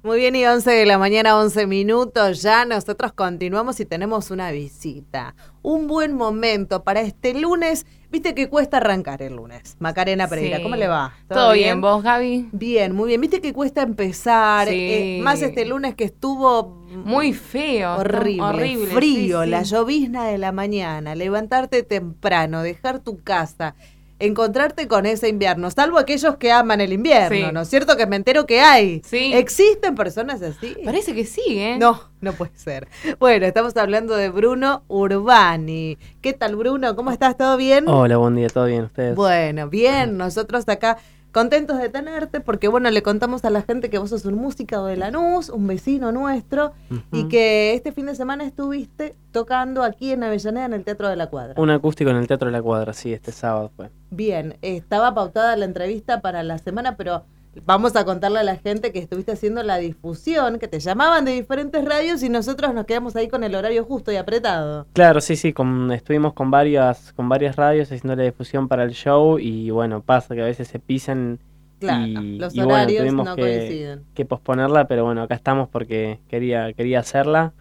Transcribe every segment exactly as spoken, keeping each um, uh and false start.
Muy bien, y once de la mañana, once minutos, ya nosotros continuamos y tenemos una visita. Un buen momento para este lunes. Viste que cuesta arrancar el lunes. Macarena Pereira, Sí. ¿cómo le va? ¿Todo, ¿Todo bien? bien? ¿Vos, Gaby? Bien, muy bien. Viste que cuesta empezar, Sí. eh, más este lunes que estuvo... Muy feo. Horrible, horrible frío, sí, sí. la llovizna de la mañana, levantarte temprano, dejar tu casa... encontrarte con ese invierno, salvo aquellos que aman el invierno, Sí. ¿no es cierto? Que me entero que hay. Sí. ¿Existen personas así? Parece que sí, ¿eh? No, no puede ser. Bueno, estamos hablando de Bruno Urbani. ¿Qué tal, Bruno? ¿Cómo estás? ¿Todo bien? Hola, buen día, ¿todo bien? ¿Ustedes? Bueno, bien. Nosotros acá contentos de tenerte porque, bueno, le contamos a la gente que vos sos un músico de Lanús, un vecino nuestro, uh-huh. y que este fin de semana estuviste tocando aquí en Avellaneda en el Teatro de la Cuadra. Un acústico en el Teatro de la Cuadra, sí, este sábado fue. Bien, estaba pautada la entrevista para la semana, pero vamos a contarle a la gente que estuviste haciendo la difusión, que te llamaban de diferentes radios y nosotros nos quedamos ahí con el horario justo y apretado. Claro, sí, sí, con, estuvimos con varias, con varias radios haciendo la difusión para el show y bueno, pasa que a veces se pisan claro, y, los y horarios bueno, tuvimos no que, coinciden. que posponerla, pero bueno, acá estamos porque quería, quería hacerla.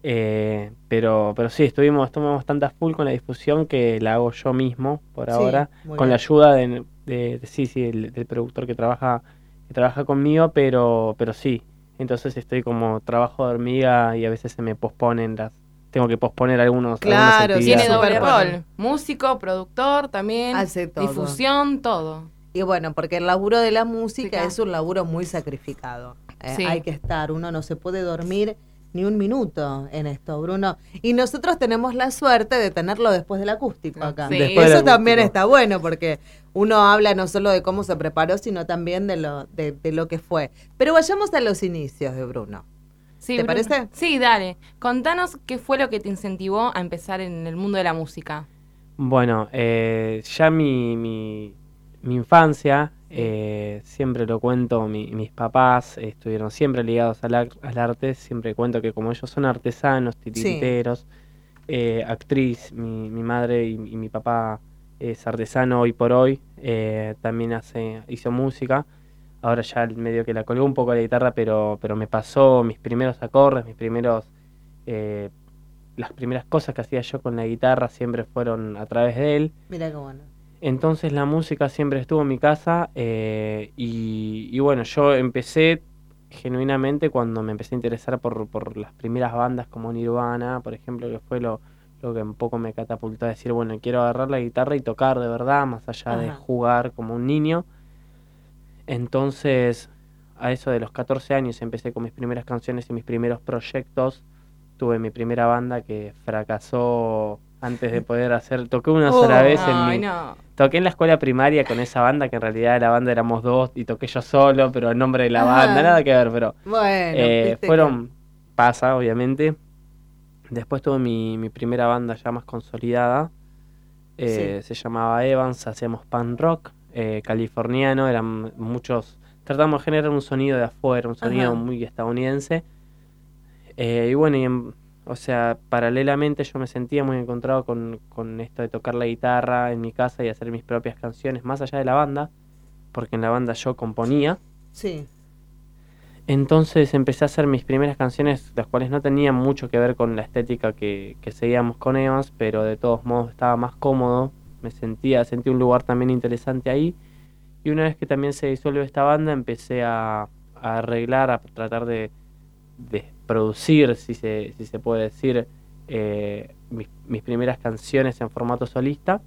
Eh, pero pero sí, estuvimos, estuvimos bastante a full con la difusión que la hago yo mismo por ahora, sí, con bien. la ayuda de, de, de sí, sí, del, del productor que trabaja que trabaja conmigo, pero pero sí, entonces estoy como trabajo de hormiga y a veces se me posponen las, tengo que posponer algunos claro, algunas tiene actividades. doble rol, músico, productor también, hace todo. Difusión, todo. Y bueno, porque el laburo de la música sí, es un laburo muy sacrificado. Eh, sí. Hay que estar, uno no se puede dormir ni un minuto en esto, Bruno. Y nosotros tenemos la suerte de tenerlo después del acústico acá. Sí. Eso acústico. también está bueno, porque uno habla no solo de cómo se preparó, sino también de lo, de, de lo que fue. Pero vayamos a los inicios de Bruno. Sí, ¿Te Bruno. parece? Sí, dale. Contanos qué fue lo que te incentivó a empezar en el mundo de la música. Bueno, eh, ya mi, mi, mi infancia... Eh, siempre lo cuento, mi, mis papás eh, estuvieron siempre ligados al, al arte, siempre cuento que como ellos son artesanos, titiriteros, sí. eh, actriz, mi, mi madre y, y mi papá es artesano hoy por hoy, eh, también hace hizo música, ahora ya medio que la colgó un poco la guitarra, pero, pero me pasó mis primeros acordes, mis primeros, eh, las primeras cosas que hacía yo con la guitarra siempre fueron a través de él. Mira qué bueno. Entonces la música siempre estuvo en mi casa eh, y, y bueno, yo empecé genuinamente cuando me empecé a interesar por, por las primeras bandas como Nirvana, por ejemplo, que fue lo, lo que un poco me catapultó a decir, bueno, quiero agarrar la guitarra y tocar de verdad, más allá Ajá. de jugar como un niño. Entonces, a eso de los catorce años empecé con mis primeras canciones y mis primeros proyectos. Tuve mi primera banda que fracasó antes de poder hacer, toqué una oh, sola vez ay, en mi... No. Toqué en la escuela primaria con esa banda, que en realidad la banda éramos dos, y toqué yo solo, pero el nombre de la Ajá. banda, nada que ver, pero... Bueno, eh, fueron... Que... Pasa, obviamente. Después tuve mi, mi primera banda ya más consolidada, eh, sí. se llamaba Evans, hacíamos punk rock, eh, californiano, eran muchos... Tratamos de generar un sonido de afuera, un sonido Ajá. muy estadounidense. Eh, y bueno, y en, o sea, paralelamente yo me sentía muy encontrado con, con esto de tocar la guitarra en mi casa y hacer mis propias canciones, más allá de la banda, porque en la banda yo componía. Sí. Entonces empecé a hacer mis primeras canciones, las cuales no tenían mucho que ver con la estética que, que seguíamos con Evans, pero de todos modos estaba más cómodo, me sentía, sentí un lugar también interesante ahí. Y una vez que también se disuelve esta banda, empecé a, a arreglar, a tratar de, de producir, si se, si se puede decir, eh, mis, mis primeras canciones en formato solista.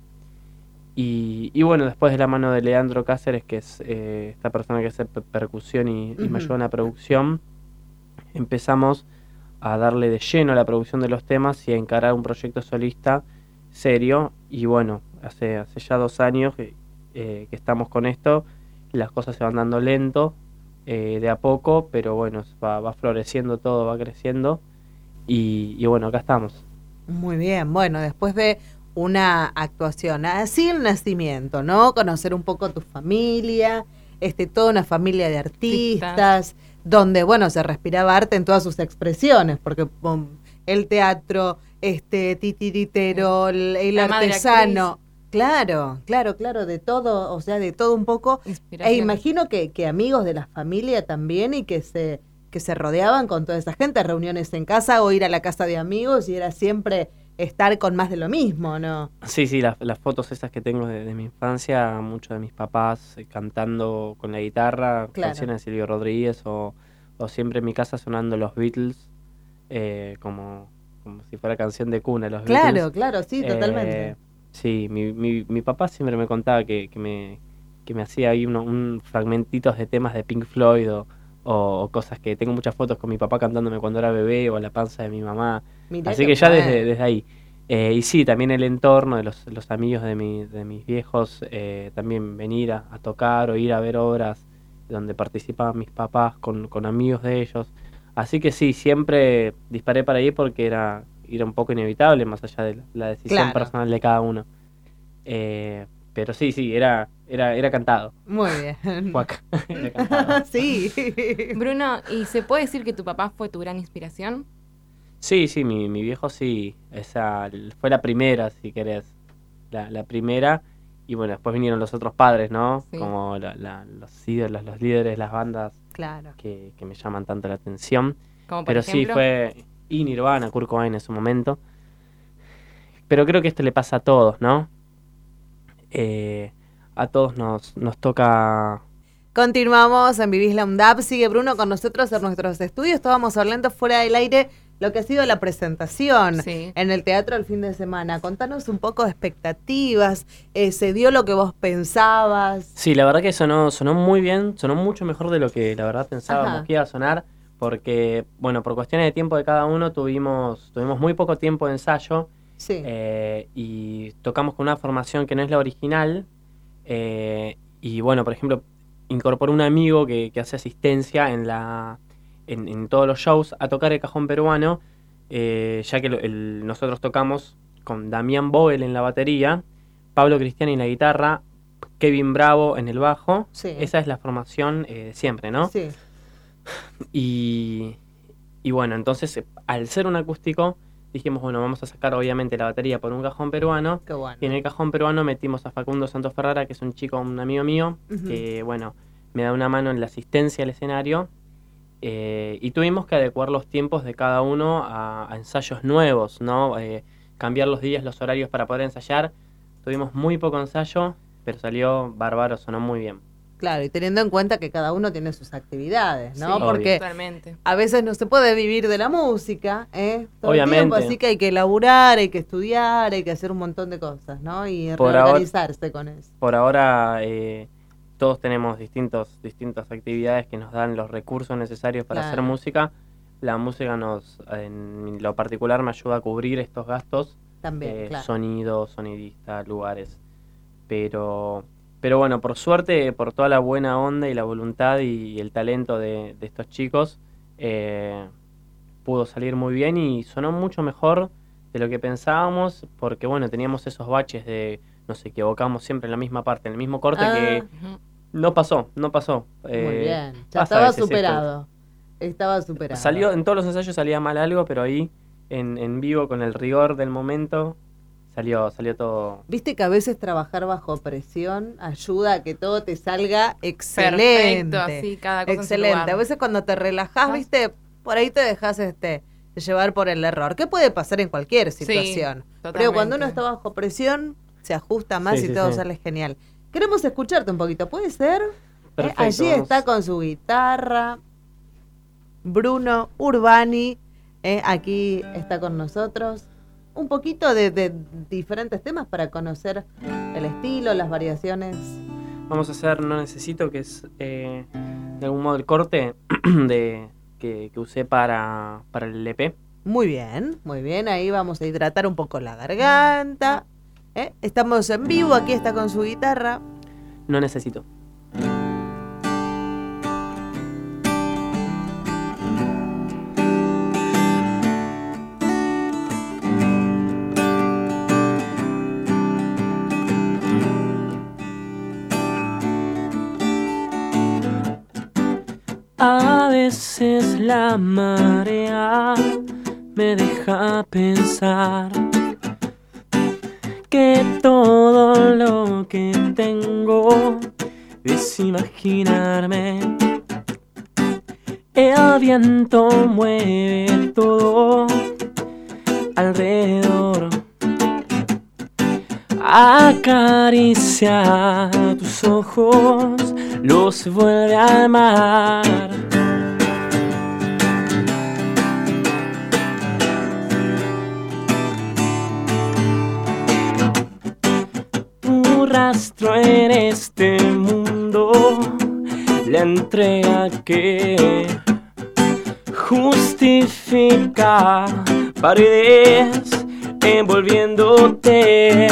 Y, y bueno, después de la mano de Leandro Cáceres, que es eh, esta persona que hace percusión y, uh-huh. y me ayuda en la producción, empezamos a darle de lleno a la producción de los temas y a encarar un proyecto solista serio. Y bueno, hace, hace ya dos años que, eh, que estamos con esto, las cosas se van dando lento, eh, de a poco, pero bueno, va, va floreciendo todo, va creciendo. Y, y bueno, acá estamos. Muy bien, bueno, después de una actuación así el nacimiento, ¿no? Conocer un poco tu familia, este, toda una familia de artistas, artistas. donde, bueno, se respiraba arte en todas sus expresiones, porque um, el teatro, este, titiritero, el, el artesano, claro, claro, claro, de todo, o sea, de todo un poco, e imagino que, que amigos de la familia también y que se que se rodeaban con toda esa gente, reuniones en casa o ir a la casa de amigos, y era siempre estar con más de lo mismo, ¿no? Sí, sí, las, las fotos esas que tengo de, de mi infancia, muchos de mis papás eh, cantando con la guitarra, Claro. canciones de Silvio Rodríguez, o, o siempre en mi casa sonando los Beatles, eh, como, como si fuera canción de cuna, los Claro, Beatles. claro, sí, Eh, totalmente. Sí, mi, mi, mi papá siempre me contaba que, que me, que me hacía ahí uno, un fragmentitos de temas de Pink Floyd o, o, o cosas que tengo muchas fotos con mi papá cantándome cuando era bebé o en la panza de mi mamá. Mirá Así qué que ya bueno. desde, desde ahí. Eh, y sí, también el entorno de los, los amigos de, mi, de mis viejos, eh, también venir a, a tocar o ir a ver obras donde participaban mis papás con, con amigos de ellos. Así que sí, siempre disparé para ahí porque era, era un poco inevitable, más allá de la, la decisión Claro. personal de cada uno. Eh, pero sí, sí, era, era, era cantado. Muy bien. Cuac. Era cantado. Sí. Bruno, ¿y se puede decir que tu papá fue tu gran inspiración? Sí, sí, mi, mi viejo sí, esa fue la primera, si querés, la, la primera, y bueno, después vinieron los otros padres, ¿no? Sí. Como la, la, los ídolos, los líderes, las bandas Claro. que, que me llaman tanto la atención. Como por Pero ejemplo, sí, fue y Nirvana, Kurt Cobain en su momento. Pero creo que esto le pasa a todos, ¿no? Eh, a todos nos, nos toca... Continuamos en Vivís la UNDAP. Sigue Bruno con nosotros en nuestros estudios. Estábamos hablando fuera del aire lo que ha sido la presentación Sí. en el teatro el fin de semana. Contanos un poco de expectativas. Eh, ¿Se dio lo que vos pensabas? Sí, la verdad que sonó, sonó muy bien, sonó mucho mejor de lo que la verdad pensábamos Ajá. que iba a sonar, porque, bueno, por cuestiones de tiempo de cada uno tuvimos, tuvimos muy poco tiempo de ensayo, Sí. eh, y tocamos con una formación que no es la original, eh, y bueno, por ejemplo, incorporó un amigo que, que hace asistencia en, la, en, en todos los shows a tocar el cajón peruano, eh, ya que lo- el- nosotros tocamos con Damián Vogel en la batería, Pablo Cristiani en la guitarra, Kevin Bravo en el bajo. Sí. Esa es la formación eh, de siempre, ¿no? Sí. Y, y bueno, entonces eh, al ser un acústico dijimos, bueno, vamos a sacar obviamente la batería por un cajón peruano. Qué bueno. Y en el cajón peruano metimos a Facundo Santos Ferrara, que es un chico, un amigo mío, Ujú. que bueno, me da una mano en la asistencia al escenario. Eh, y tuvimos que adecuar los tiempos de cada uno a, a ensayos nuevos, ¿no? Eh, cambiar los días, los horarios para poder ensayar. Tuvimos muy poco ensayo, pero salió bárbaro, sonó muy bien. Claro, y teniendo en cuenta que cada uno tiene sus actividades, ¿no? Sí, Porque totalmente. a veces no se puede vivir de la música, ¿eh? Todo Obviamente. el tiempo, así que hay que laburar, hay que estudiar, hay que hacer un montón de cosas, ¿no? Y Por reorganizarse con eso. Por ahora eh, todos tenemos distintos, distintas actividades que nos dan los recursos necesarios para Claro. hacer música. La música nos, en lo particular, me ayuda a cubrir estos gastos. También, eh, claro. Sonido, sonidista, lugares. Pero, pero bueno, por suerte, por toda la buena onda y la voluntad y el talento de, de estos chicos, eh, pudo salir muy bien y sonó mucho mejor de lo que pensábamos, porque bueno, teníamos esos baches de nos equivocamos siempre en la misma parte, en el mismo corte, Ah, que Ujú. no pasó, no pasó. Muy Eh, bien. Ya pasa a estaba veces esto. superado. Estaba superado. Salió, en todos los ensayos salía mal algo, pero ahí en, en vivo con el rigor del momento salió, salió todo. Viste que a veces trabajar bajo presión ayuda a que todo te salga excelente. Perfecto, así, cada cosa en su Excelente. lugar. A veces cuando te relajás, Ah. viste, por ahí te dejas este llevar por el error, que puede pasar en cualquier situación. Pero totalmente. cuando uno está bajo presión, se ajusta más Sí, y sí, todo sí. sale genial. Queremos escucharte un poquito, ¿puede ser? Perfecto, Eh, allí vamos. está con su guitarra Bruno Urbani, eh, aquí está con nosotros. Un poquito de, de diferentes temas para conocer el estilo, las variaciones. Vamos a hacer No Necesito, que es eh, de algún modo el corte de que, que usé para, para el E P. Muy bien, muy bien. Ahí vamos a hidratar un poco la garganta. ¿eh? Estamos en vivo, aquí está con su guitarra. No Necesito. A veces la marea me deja pensar que todo lo que tengo es imaginarme El viento mueve todo alrededor, acaricia tus ojos, los vuelve al mar. Tu rastro en este mundo, la entrega que justifica paredes envolviéndote,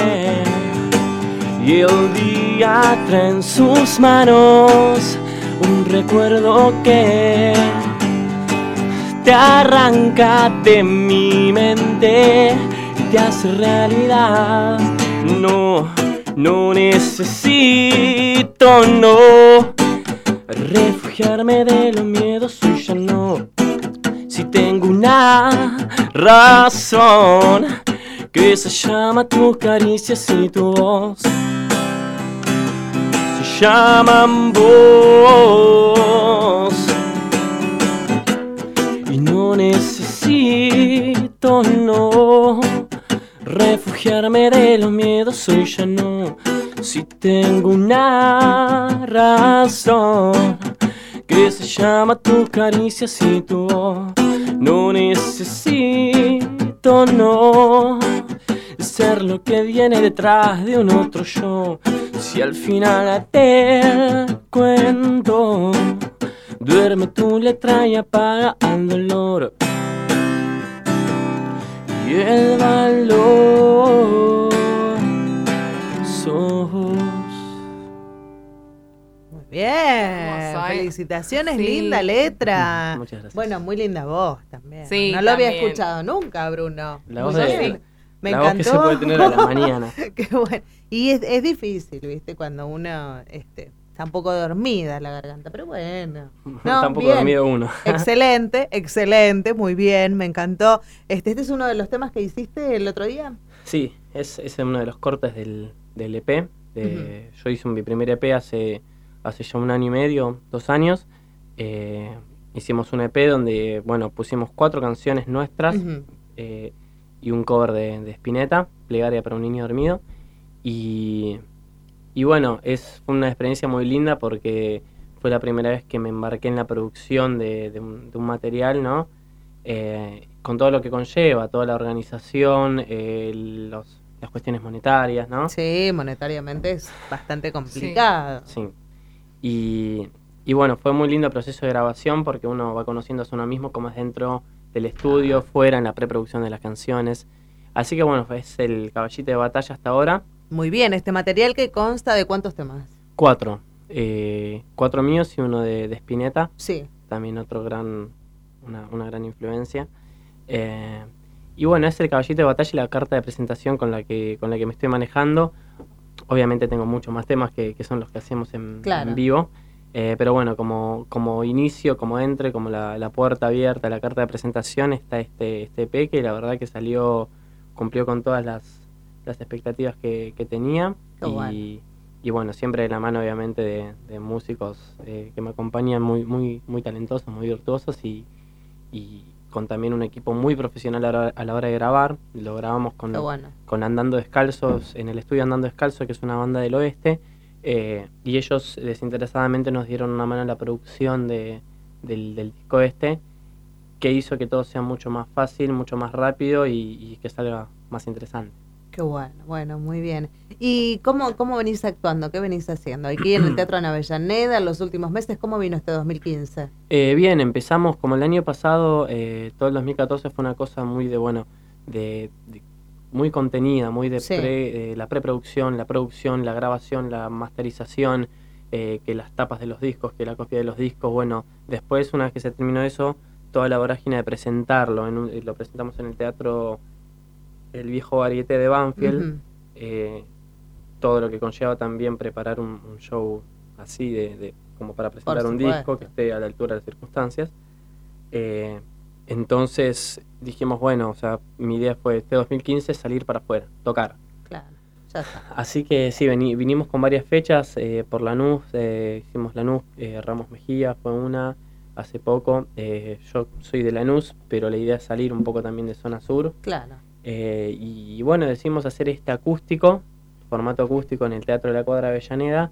y el día trae en sus manos un recuerdo que te arranca de mi mente y te hace realidad. No, no necesito, no, refugiarme de los miedos, hoy ya no. Si tengo una razón que se llama tus caricias y tu voz, se llaman vos. Y no necesito, no, refugiarme de los miedos, hoy ya no. Si tengo una razón que se llama tus caricias y tu voz, no necesito, no, ser lo que viene detrás de un otro yo. Si al final te cuento, duerme tu letra y apaga al dolor y el valor sos. Bien, Hermoso, ¿eh? felicitaciones, Sí. linda letra. Muchas gracias. Bueno, muy linda voz también. Sí, no lo había también. escuchado nunca, Bruno. La Muy voz, de, bien. Me la encantó. voz que se puede tener a la mañana. Qué bueno. Y es, es difícil, ¿viste? Cuando uno este, está un poco dormida la garganta, pero bueno. No, Tampoco bien. dormido uno. Excelente, excelente, muy bien, me encantó. Este, este es uno de los temas que hiciste el otro día. Sí, es, es uno de los cortes del, del E P. De, uh-huh. Yo hice mi primer E P hace, hace ya un año y medio, dos años. Eh, hicimos un E P donde, bueno, pusimos cuatro canciones nuestras, uh-huh. eh, y un cover de, de Spinetta, Plegaria para un niño dormido. Y, y bueno, es fue una experiencia muy linda porque fue la primera vez que me embarqué en la producción de, de, un, de un material, ¿no? Eh, con todo lo que conlleva, toda la organización, eh, los, las cuestiones monetarias, ¿no? Sí, monetariamente es bastante complicado. Sí. sí. Y, y bueno, fue muy lindo el proceso de grabación porque uno va conociéndose a uno mismo como es dentro del estudio, fuera, en la preproducción de las canciones. Así que bueno, es el caballito de batalla hasta ahora. Muy bien, este material que consta de ¿cuántos temas? Cuatro. Eh, cuatro míos y uno de, de Spinetta. Sí. También otro gran, una, una gran influencia. Eh, y bueno, es el caballito de batalla y la carta de presentación con la que, con la que me estoy manejando. Obviamente tengo muchos más temas que, que son los que hacemos en, claro. en vivo. Eh, pero bueno, como, como inicio, como entre, como la, la puerta abierta, la carta de presentación, está este, este E P que la verdad que salió, cumplió con todas las, las expectativas que, que tenía. Oh, y, bueno. y bueno, siempre de la mano obviamente de, de músicos eh, que me acompañan muy, muy, muy talentosos, muy virtuosos y, y con también un equipo muy profesional a la, a la hora de grabar. Lo grabamos con, oh, bueno. con Andando Descalzos, en el estudio Andando Descalzo, que es una banda del oeste. Eh, y ellos desinteresadamente nos dieron una mano en la producción de, del, del disco este, que hizo que todo sea mucho más fácil, mucho más rápido y, y que salga más interesante. Qué bueno, bueno, muy bien. ¿Y cómo, cómo venís actuando? ¿Qué venís haciendo? Aquí en el Teatro en Avellaneda, en los últimos meses, ¿cómo vino este dos mil quince? Eh, bien, empezamos como el año pasado, eh, todo el dos mil catorce fue una cosa muy de, bueno, de... de muy contenida, muy de sí. pre, eh, la preproducción, la producción, la grabación, la masterización, eh, que las tapas de los discos, que la copia de los discos. Bueno, después, una vez que se terminó eso, toda la vorágine de presentarlo. En un, lo presentamos en el teatro El Viejo Varieté de Banfield. Uh-huh. eh, todo lo que conlleva también preparar un, un show así, de, de como para presentar un disco que esté a la altura de las circunstancias. Eh, Entonces dijimos, bueno, o sea, mi idea fue este dos mil quince salir para afuera, tocar. Claro, ya está. Así que sí, vení, vinimos con varias fechas, eh, por Lanús, eh, hicimos Lanús, eh, Ramos Mejía fue una, hace poco. Eh, yo soy de Lanús, pero la idea es salir un poco también de zona sur. Claro. Eh, y bueno, decidimos hacer este acústico, formato acústico en el Teatro de la Cuadra Avellaneda.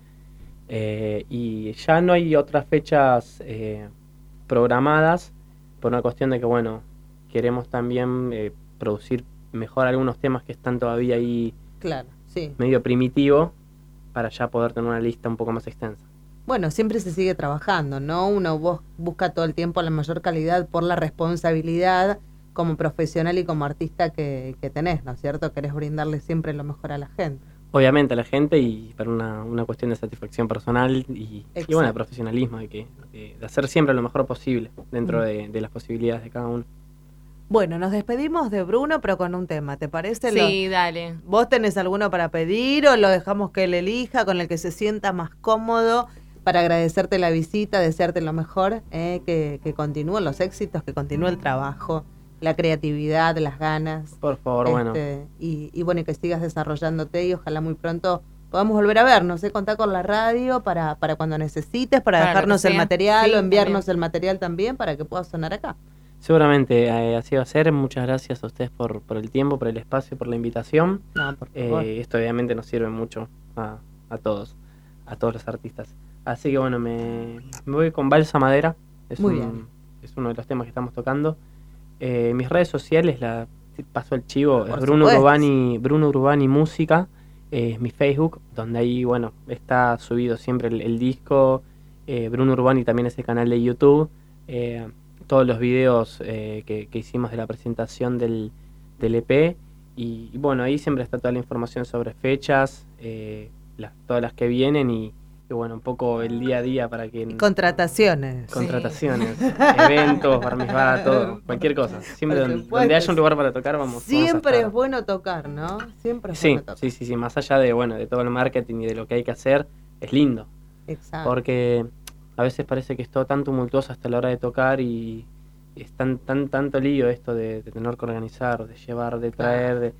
Eh, y ya no hay otras fechas eh, programadas, por una cuestión de que, bueno, queremos también eh, producir mejor algunos temas que están todavía ahí, claro, sí, medio primitivo, para ya poder tener una lista un poco más extensa. Bueno, siempre se sigue trabajando, ¿no? Uno vos busca todo el tiempo la mayor calidad por la responsabilidad como profesional y como artista que, que tenés, ¿no es cierto? Querés brindarle siempre lo mejor a la gente. Obviamente a la gente, y para una, una cuestión de satisfacción personal y, y bueno, de profesionalismo, de, que, de, de hacer siempre lo mejor posible dentro mm. de, de las posibilidades de cada uno. Bueno, nos despedimos de Bruno, pero con un tema, ¿te parece? Sí, lo, dale. ¿Vos tenés alguno para pedir o lo dejamos que él elija, con el que se sienta más cómodo, para agradecerte la visita, desearte lo mejor, eh, que, que continúen los éxitos, que continúe el trabajo, la creatividad, las ganas? Por favor, este, bueno. Y, y bueno, que sigas desarrollándote y ojalá muy pronto podamos volver a vernos, ¿eh? Contar con la radio para, para cuando necesites, para, para dejarnos el material, sí, o enviarnos también el material también para que pueda sonar acá. Seguramente eh, así va a ser. Muchas gracias a ustedes por, por el tiempo, por el espacio, por la invitación. No, por favor. Eh, esto obviamente nos sirve mucho a, a todos, a todos los artistas. Así que bueno, me, me voy con Balsa Madera. Es, Muy un, bien. es uno de los temas que estamos tocando. Eh, mis redes sociales, la paso el chivo, Por es Bruno supuesto. Urbani, Bruno Urbani Música, eh, es mi Facebook, donde ahí bueno está subido siempre el, el disco. eh, Bruno Urbani también es el canal de YouTube, eh, todos los videos eh, que, que hicimos de la presentación del, del E P, y, y bueno, ahí siempre está toda la información sobre fechas, eh, las, todas las que vienen, y y bueno, un poco el día a día para que... Y contrataciones. Contrataciones, sí. Eventos, bar mitzvah, todo, cualquier cosa. Siempre donde, donde haya un lugar para tocar, vamos, Siempre vamos a es bueno tocar, ¿no? Siempre es sí, bueno tocar. Sí, sí, sí, más allá de, bueno, de todo el marketing y de lo que hay que hacer, es lindo. Exacto. Porque a veces parece que es todo tan tumultuoso hasta la hora de tocar, y es tan, tan, tanto lío esto de, de tener que organizar, de llevar, de traer, de,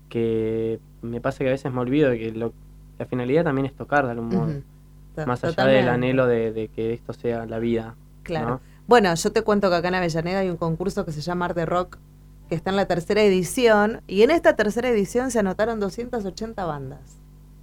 que me pasa que a veces me olvido de que lo, la finalidad también es tocar de algún modo. Uh-huh. Más allá Totalmente. del anhelo de, de que esto sea la vida. Claro. ¿No? Bueno, yo te cuento que acá en Avellaneda hay un concurso que se llama Arte Rock, que está en la tercera edición, y en esta tercera edición se anotaron doscientas ochenta bandas.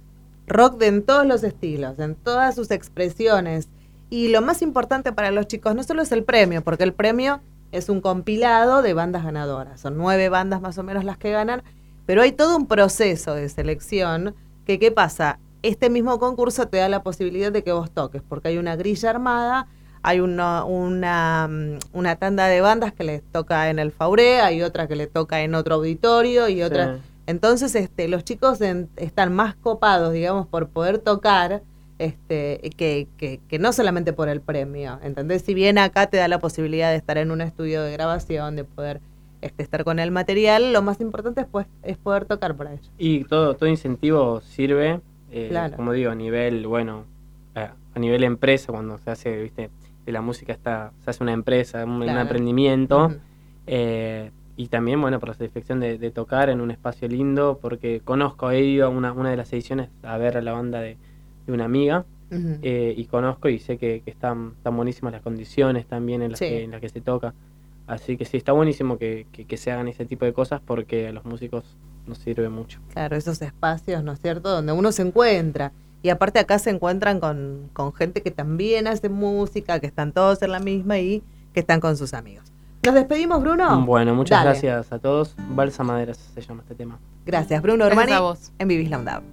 Rock de en todos los estilos, en todas sus expresiones. Y lo más importante para los chicos no solo es el premio, porque el premio es un compilado de bandas ganadoras. Son nueve bandas más o menos las que ganan, pero hay todo un proceso de selección que, ¿qué pasa? Este mismo concurso te da la posibilidad de que vos toques, porque hay una grilla armada, hay una, una, una tanda de bandas que les toca en el Fauré, hay otra que le toca en otro auditorio y otra... Sí. Entonces este, los chicos en, están más copados, digamos, por poder tocar, este, que, que, que no solamente por el premio, ¿entendés? Si bien acá te da la posibilidad de estar en un estudio de grabación, de poder este, estar con el material, lo más importante es, pues, es poder tocar para ellos. Y todo, todo incentivo sirve... Eh, claro. Como digo, a nivel, bueno, eh, a nivel empresa, cuando se hace, viste, de la música está, se hace una empresa, un, claro. un emprendimiento, uh-huh. eh, y también, bueno, por la satisfacción de, de tocar en un espacio lindo, porque conozco, he ido a una, una de las ediciones a ver a la banda de, de una amiga, uh-huh. eh, y conozco y sé que, que están, están buenísimas las condiciones también en las, sí. que, en las que se toca, así que sí, está buenísimo que, que, que se hagan ese tipo de cosas, porque a los músicos nos sirve mucho. Claro, esos espacios, ¿no es cierto?, donde uno se encuentra. Y aparte acá se encuentran con, con gente que también hace música, que están todos en la misma y que están con sus amigos. ¿Nos despedimos, Bruno? Bueno, muchas Dale. gracias a todos. Balsa Madera se llama este tema. Gracias, Bruno Urbani, en Vivis la UNDAV.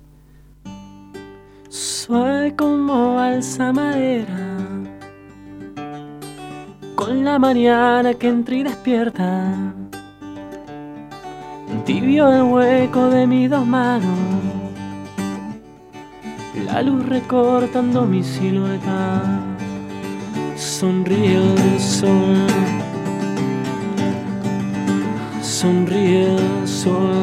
Suave como balsa madera, con la mañana que entra y despierta, tibio el hueco de mis dos manos, la luz recortando mi silueta, sonríe el sol, sonríe el sol,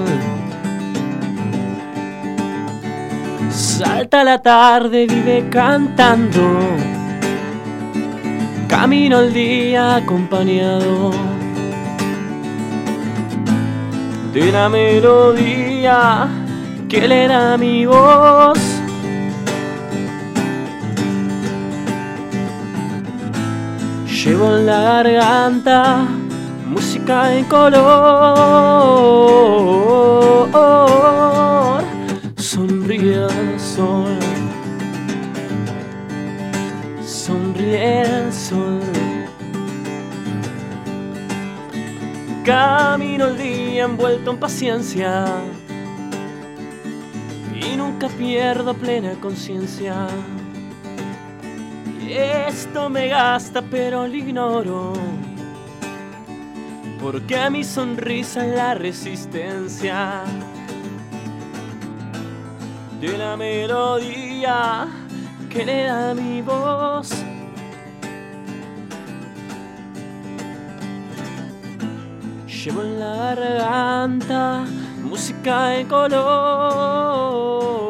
salta la tarde, vive cantando, camino el día acompañado de la melodía que le da mi voz. Llevo en la garganta música en color. Sonríe el sol, sonríe el sol. Camino el día envuelto en paciencia y nunca pierdo plena conciencia. Esto me gasta pero lo ignoro, porque mi sonrisa es la resistencia de la melodía que le da mi voz. Llevo en la garganta música en color.